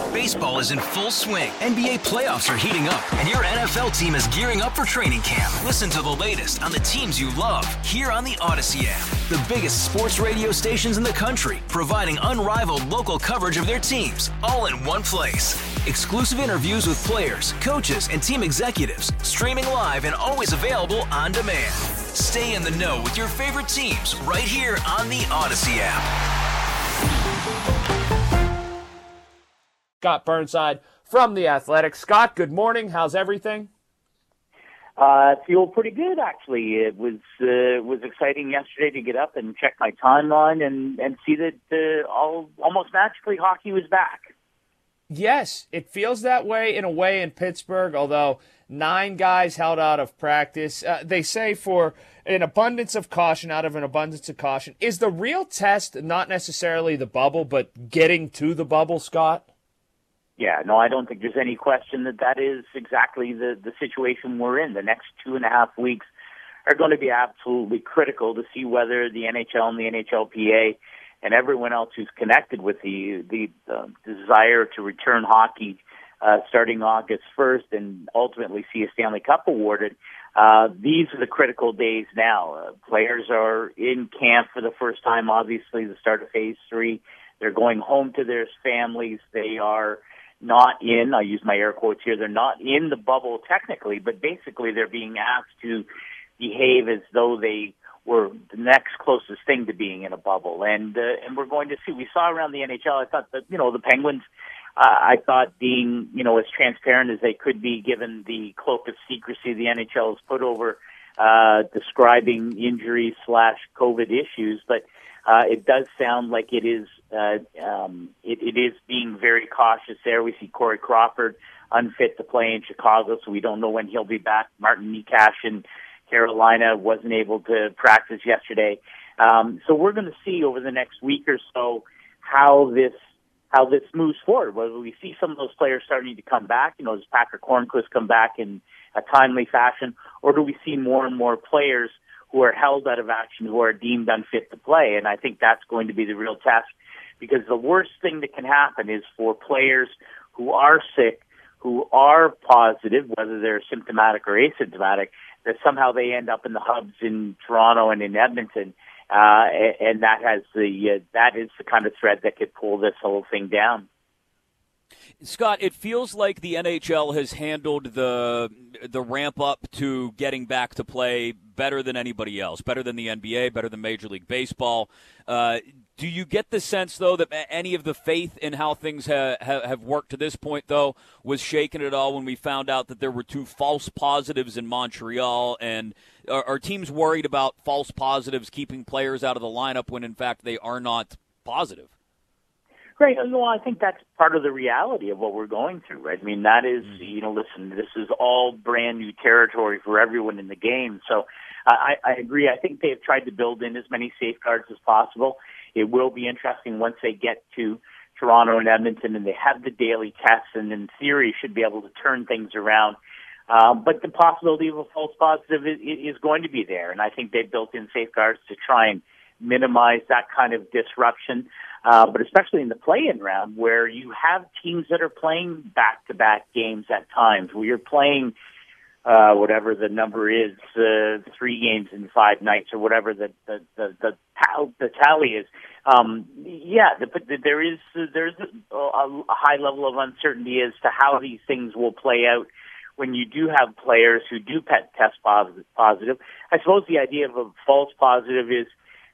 Baseball is in full swing. NBA playoffs are heating up, and your NFL team is gearing up for training camp. Listen to the latest on the teams you love here on the Odyssey app. The biggest sports radio stations in the country, providing unrivaled local coverage of their teams, all in one place. Exclusive interviews with players, coaches, and team executives, streaming live and always available on demand. Stay in the know with your favorite teams right here on the Odyssey app. Scott Burnside from The Athletic. Scott, good morning. How's everything? Feel pretty good, actually. It was exciting yesterday to get up and check my timeline and see that almost magically hockey was back. Yes, it feels that way in a way in Pittsburgh, although 9 guys held out of practice. They say for an abundance of caution, out of an abundance of caution. Is the real test not necessarily the bubble, but getting to the bubble, Scott? Yeah, no, I don't think there's any question that is exactly the situation we're in. The next 2.5 weeks are going to be absolutely critical to see whether the NHL and the NHLPA and everyone else who's connected with the desire to return hockey starting August 1st and ultimately see a Stanley Cup awarded. These are the critical days now. Players are in camp for the first time, obviously, the start of Phase 3. They're going home to their families. They are not in, I use my air quotes here, they're not in the bubble technically, but basically they're being asked to behave as though they were the next closest thing to being in a bubble. And we're going to see, we saw around the NHL, I thought that, the Penguins, I thought being, as transparent as they could be given the cloak of secrecy the NHL has put over describing injuries / COVID issues, but it does sound like it is being very cautious there. We see Corey Crawford unfit to play in Chicago, so we don't know when he'll be back. Martin Necas in Carolina wasn't able to practice yesterday. So we're going to see over the next week or so how this moves forward. Whether we see some of those players starting to come back, does Patrick Hornquist come back in a timely fashion, or do we see more and more players who are held out of action, who are deemed unfit to play? And I think that's going to be the real test, because the worst thing that can happen is for players who are sick, who are positive, whether they're symptomatic or asymptomatic, that somehow they end up in the hubs in Toronto and in Edmonton, and that is the kind of thread that could pull this whole thing down. Scott, it feels like the NHL has handled the ramp up to getting back to play better than anybody else, better than the NBA, better than Major League Baseball. Do you get the sense, though, that any of the faith in how things have worked to this point, though, was shaken at all when we found out that there were 2 false positives in Montreal? And are teams worried about false positives keeping players out of the lineup when, in fact, they are not positive? Great. Well, I think that's part of the reality of what we're going through, right? I mean, that is, listen, this is all brand new territory for everyone in the game. So I agree. I think they've tried to build in as many safeguards as possible. It will be interesting once they get to Toronto and Edmonton and they have the daily tests and in theory should be able to turn things around. But the possibility of a false positive is going to be there. And I think they've built in safeguards to try and minimize that kind of disruption. But especially in the play-in round where you have teams that are playing back-to-back games at times, where you're playing whatever the number is, 3 games in 5 nights or whatever the tally is. There's a high level of uncertainty as to how these things will play out when you do have players who do test positive. I suppose the idea of a false positive is,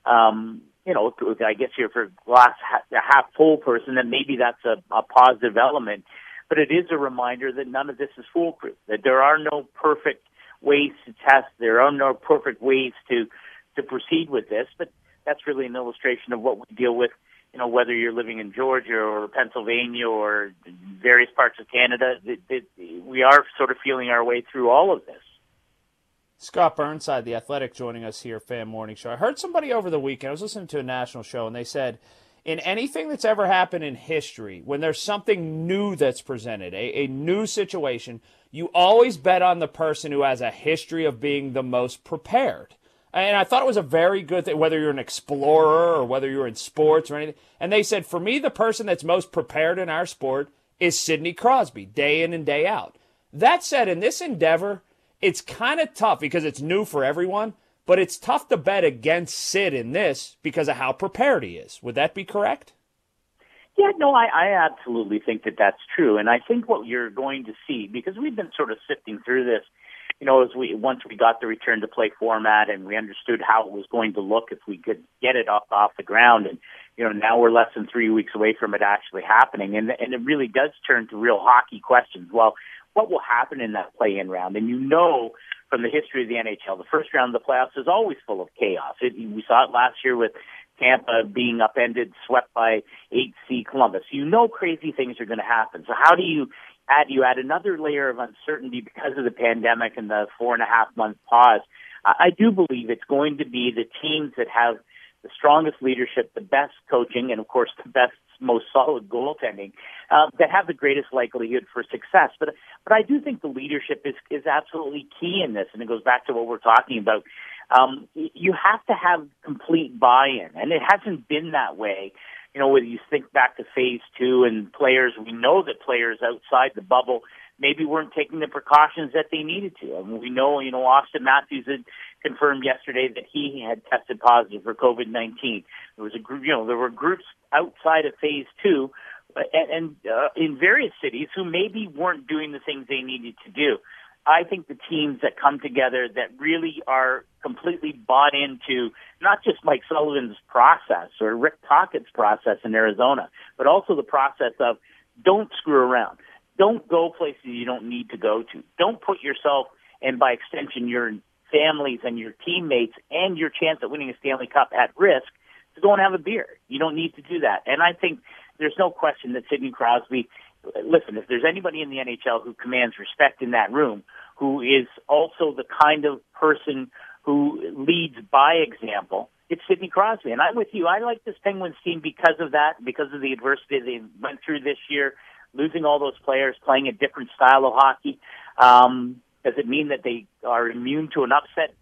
I guess you're for a half full person, then maybe that's a positive element. But it is a reminder that none of this is foolproof, that there are no perfect ways to test. There are no perfect ways to proceed with this. But that's really an illustration of what we deal with, whether you're living in Georgia or Pennsylvania or various parts of Canada. We are sort of feeling our way through all of this. Scott Burnside, The Athletic, joining us here, Fan Morning Show. I heard somebody over the weekend, I was listening to a national show, and they said, in anything that's ever happened in history, when there's something new that's presented, a new situation, you always bet on the person who has a history of being the most prepared. And I thought it was a very good thing, whether you're an explorer or whether you're in sports or anything. And they said, for me, the person that's most prepared in our sport is Sidney Crosby, day in and day out. That said, in this endeavor, it's kind of tough because it's new for everyone, but it's tough to bet against Sid in this because of how prepared he is. Would that be correct? Yeah, no, I absolutely think that that's true. And I think what you're going to see, because we've been sort of sifting through this, as once we got the return to play format and we understood how it was going to look if we could get it off the ground. And, now we're less than 3 weeks away from it actually happening. And it really does turn to real hockey questions. Well, what will happen in that play-in round? And from the history of the NHL, the first round of the playoffs is always full of chaos. We saw it last year with Tampa being upended, swept by 8C Columbus. Crazy things are going to happen. So how do you add another layer of uncertainty because of the pandemic and the 4.5-month pause? I do believe it's going to be the teams that have the strongest leadership, the best coaching, and of course the best, most solid goaltending that have the greatest likelihood for success. But I do think the leadership is absolutely key in this, and it goes back to what we're talking about. You have to have complete buy-in, and it hasn't been that way. When you think back to Phase 2 and we know that players outside the bubble maybe weren't taking the precautions that they needed to. And we know, Austin Matthews had confirmed yesterday that he had tested positive for COVID-19. There was a group, there were groups outside of Phase 2 and in various cities who maybe weren't doing the things they needed to do. I think the teams that come together that really are completely bought into not just Mike Sullivan's process or Rick Tocchet's process in Arizona, but also the process of don't screw around. Don't go places you don't need to go to. Don't put yourself, and by extension your families and your teammates and your chance at winning a Stanley Cup at risk to go and have a beer. You don't need to do that. And I think there's no question that Sidney Crosby, listen, if there's anybody in the NHL who commands respect in that room, who is also the kind of person who leads by example, it's Sidney Crosby. And I'm with you. I like this Penguins team because of that, because of the adversity they went through this year, losing all those players, playing a different style of hockey. Does it mean that they are immune to an upset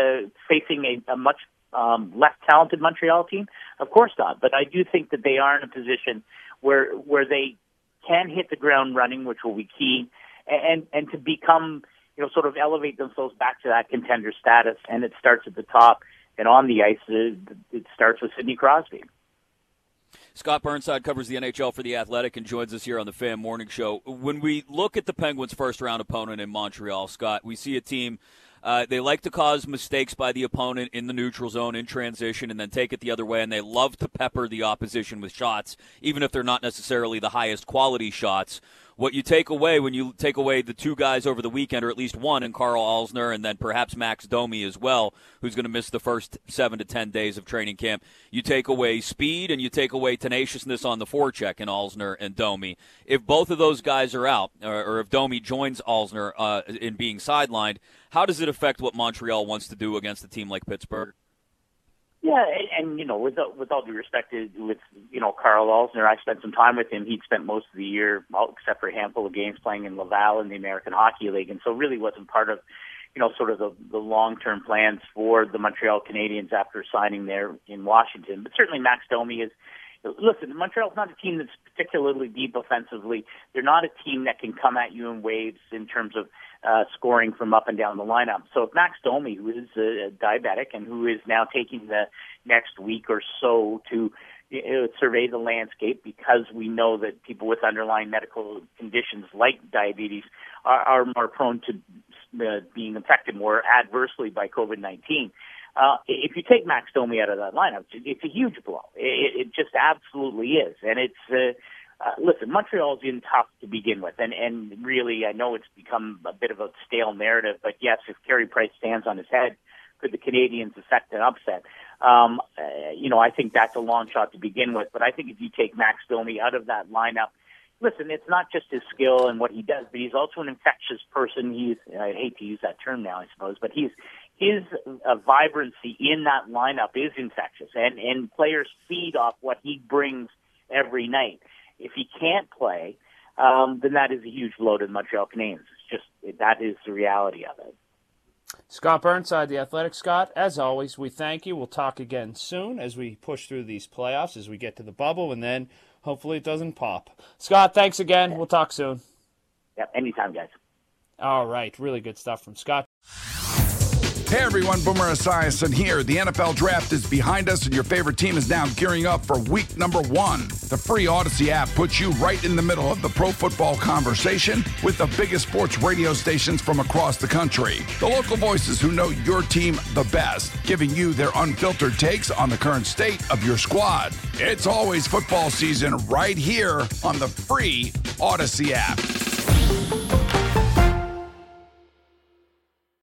facing a much less talented Montreal team? Of course not. But I do think that they are in a position where they can hit the ground running, which will be key, and to become, sort of elevate themselves back to that contender status. And it starts at the top, and on the ice, it starts with Sidney Crosby. Scott Burnside covers the NHL for The Athletic and joins us here on the Fan Morning Show. When we look at the Penguins' first-round opponent in Montreal, Scott, we see a team, they like to cause mistakes by the opponent in the neutral zone in transition and then take it the other way, and they love to pepper the opposition with shots, even if they're not necessarily the highest quality shots. What you take away when you take away the two guys over the weekend, or at least one in Carl Alzner and then perhaps Max Domi as well, who's going to miss the first 7 to 10 days of training camp, you take away speed and you take away tenaciousness on the forecheck in Alzner and Domi. If both of those guys are out, or if Domi joins Alzner in being sidelined, how does it affect what Montreal wants to do against a team like Pittsburgh? Yeah, and with all due respect to Carl Alzner, I spent some time with him. He'd spent most of the year, except for a handful of games, playing in Laval in the American Hockey League, and so really wasn't part of, sort of the long-term plans for the Montreal Canadiens after signing there in Washington. But certainly Max Domi is. Listen, Montreal's not a team that's particularly deep offensively. They're not a team that can come at you in waves in terms of scoring from up and down the lineup. So if Max Domi, who is a diabetic and who is now taking the next week or so to survey the landscape, because we know that people with underlying medical conditions like diabetes are more prone to being affected more adversely by COVID-19. If you take Max Domi out of that lineup, it's a huge blow. It just absolutely is. And it's, listen, Montreal's in tough to begin with. And really, I know it's become a bit of a stale narrative, but yes, if Carey Price stands on his head, could the Canadiens affect an upset? I think that's a long shot to begin with. But I think if you take Max Domi out of that lineup, listen, it's not just his skill and what he does, but he's also an infectious person. I hate to use that term now, I suppose, but his vibrancy in that lineup is infectious, and players feed off what he brings every night. If he can't play, then that is a huge blow to the Montreal Canadiens. That is the reality of it. Scott Burnside, The Athletic. Scott, as always, we thank you. We'll talk again soon as we push through these playoffs, as we get to the bubble, and then Hopefully it doesn't pop. Scott, thanks again. We'll talk soon. Yep, anytime, guys. All right, really good stuff from Scott. Hey everyone, Boomer Esiason here. The NFL draft is behind us and your favorite team is now gearing up for week number 1. The free Odyssey app puts you right in the middle of the pro football conversation with the biggest sports radio stations from across the country. The local voices who know your team the best, giving you their unfiltered takes on the current state of your squad. It's always football season right here on the free Odyssey app.